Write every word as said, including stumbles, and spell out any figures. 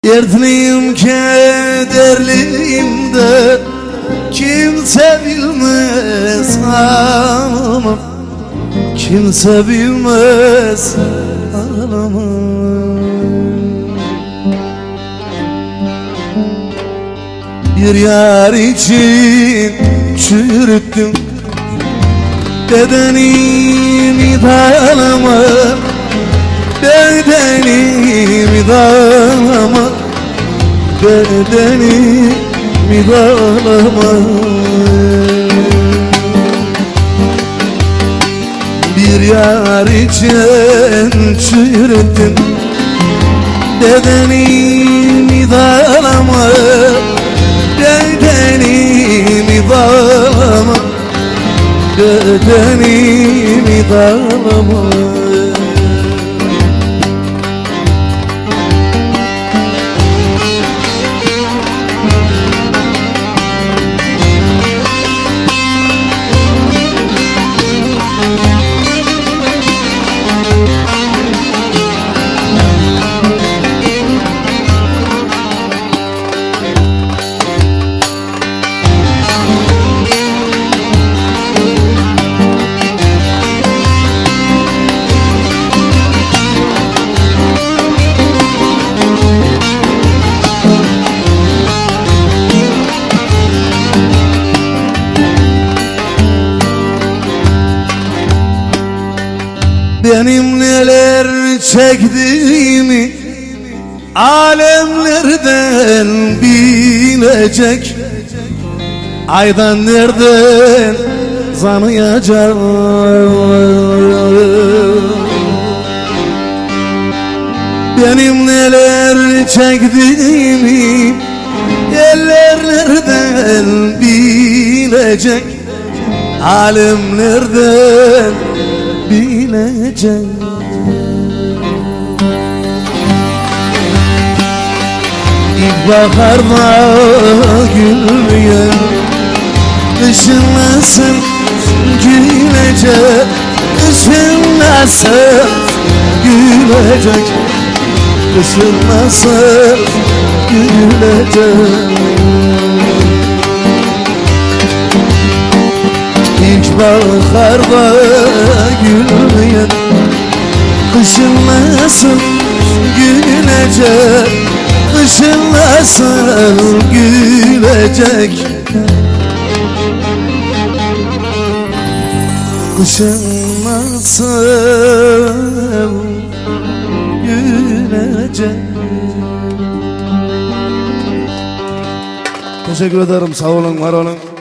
Dertliyim, kederliyim de kimse bilmez ağlamam, kimse bilmez ağlamam. Bir yar için çürüttüm bedenimi, dağlama bedenimi, dağlama bedenimi, dağlama. Bir yar için çürüttüm bedenimi, dağlama bedenimi, dağlama bedenimi, dağlama. Benim neler çektiğimi alemlerden bilecek, aydan nereden tanıyacak? Benim neler çektiğimi eller nereden bilecek, alemlerden bilecek. İlkbaharda gülmeyen kışın nasıl gülecek, kışın nasıl gülecek, kışın nasıl gülecek. İlkbaharda gülmeyen kışın nasıl gülecek, kışın nasıl gülecek, kışın nasıl gülecek. Teşekkür ederim, sağ olun, var olun.